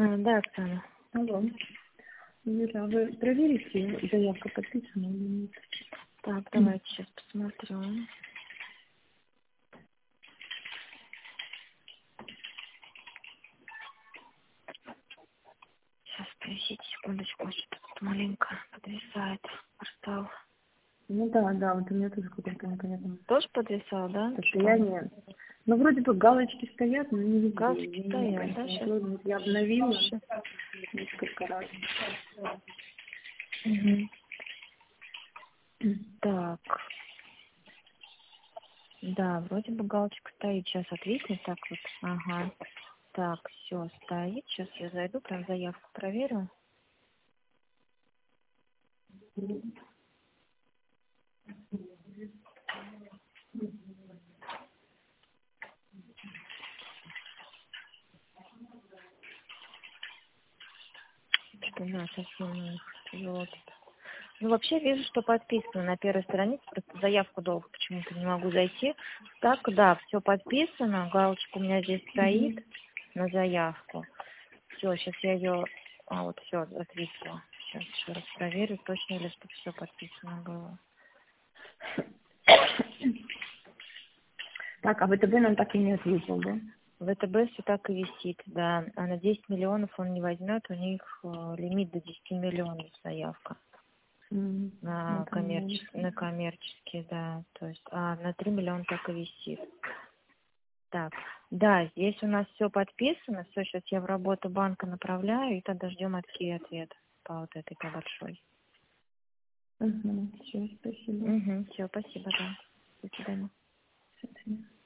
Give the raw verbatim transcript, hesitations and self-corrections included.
А, да, Оксана. Алло. Юля, а вы проверите, заявка подписана или нет? Так, давайте сейчас посмотрю. Сейчас, подождите секундочку, что-то тут маленько подвисает портал. Ну да, да, вот у меня тоже какой-то непонятный Тоже подвисал, да? состояние. Ну, вроде бы галочки стоят, но не везде. Галочки Я, стоят, не да, знаю, сейчас? вот я обновила несколько раз. Угу. Так. Да, вроде бы галочка стоит. Сейчас отвиснет так вот. Ага. Так, все, стоит. Сейчас я зайду, прям заявку проверю. Что у нас совсем тяжело тут. Ну, вообще вижу, что подписано на первой странице, просто заявку долго почему-то не могу зайти. Так, да, все подписано, галочка у меня здесь стоит на заявку. Все, сейчас я ее, а вот все, отвисла. Сейчас еще раз проверю, точно ли, что все подписано было. Так, а ВТБ нам так и не ответил, да? ВТБ все так и висит, да. А на десять миллионов он не возьмет, у них э, лимит до десяти миллионов заявка. Mm, На, коммерчес... на коммерческие, да. То есть, а на три миллиона так и висит. Так, да, здесь у нас все подписано, все, сейчас я в работу банка направляю, и тогда ждем от Киви ответ по вот этой, по большой. Угу, все, спасибо. Угу, все, спасибо, да. До свидания. До свидания.